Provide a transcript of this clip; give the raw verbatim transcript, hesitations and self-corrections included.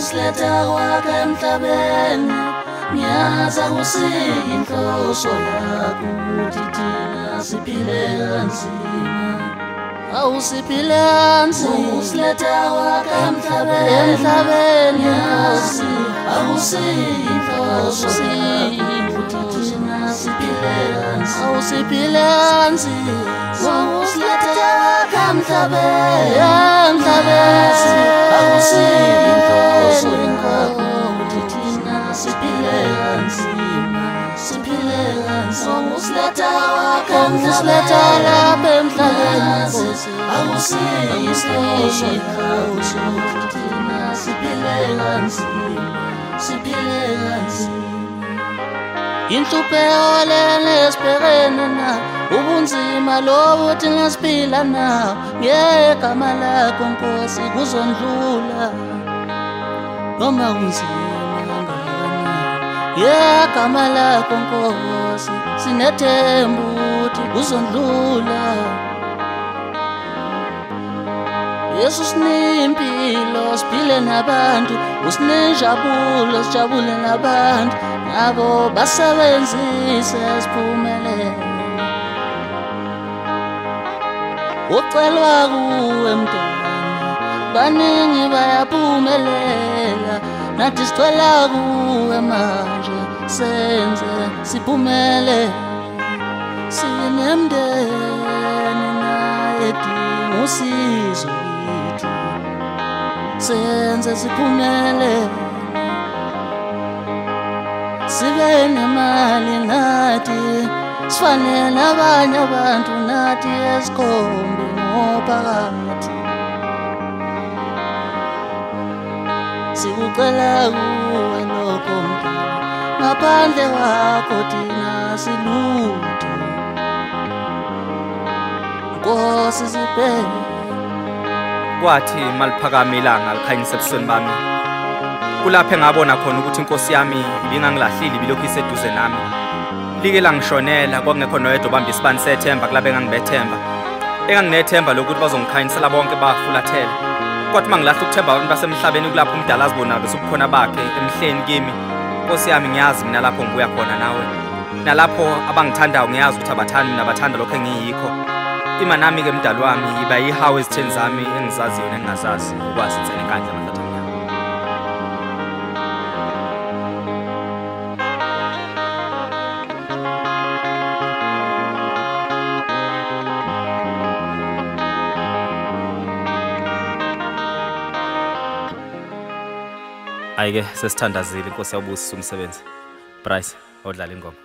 Wawusiletha kwakho emhlabeni ngiyaza kusiyinhloso yakho ukuthi thina siphile kanzima awusiphile kanzima Wawusiletha kwakho emhlabeni emhlabeni ngiyazi awusiyinhloso ukuthi thina siphile kanzima awusiphile kanzima Wawusiletha kwakho emhlabeni emhlabeni awusiyinhloso yakho ukuthi thina siphile kanzima siphile kanzima Wawusiletha kwakho emhlabeni awusiyinhloso yakho ukuthi thina siphile kanzima siphile kanzima Inhlupheko lesibhekene na ubunzima lobu thina siphila nawo ngegama lakho Nkosi kuzondlula noma kunzima kangakanani ngegama lakho Nkosi sinethemba ukuthi kuzondlula Yesu sinimpilo siphile nabantu usinenjabulo sijabule nabantu nabo basebenzise siphumelele ucelwa kuwe mntwana baningi bayaphumelela nathi sicela kuwe manje senze siphumelele sinemndeni naye dinga usizo lwethu senze siphumelele sibe nemali nathi sifane nabanye abantu nathi esikhombe ngophakathi sikucela kuwe lokho mpilo ngaphandle kwakho thina silutho Nkosi sibheke kwathi maliphakama ilanga likhanyisa ebusweni bami kulapho engabona khona ukuthi inkosi yami ibingangilahlile bilokhu iseduze nami like langishonela kwakungekho noyedwa obamba isibani sethemba kulabe engangibethemba enganginethemba lokuthi bazongikhanyisela bonke bafulathela kodwa mangilahla ukuthemba abantu basemhlabeni kulapho umdala azibona bese ubukhona bakhe emhleni kimi inkosi yami ngiyazi mina lapho ngibuya khona nawe nalapho abangithandayo ngiyazi ukuthi abathandi mina bathanda lokho engiyikho ima nami ke mdala wami yiba yihawu ezitheni zami engizaziyo nengingazazi ukwazi insene enkandla amathatha ayike sesithandazile inkosi yawubusisa umsebenzi Bryce odlala ingoma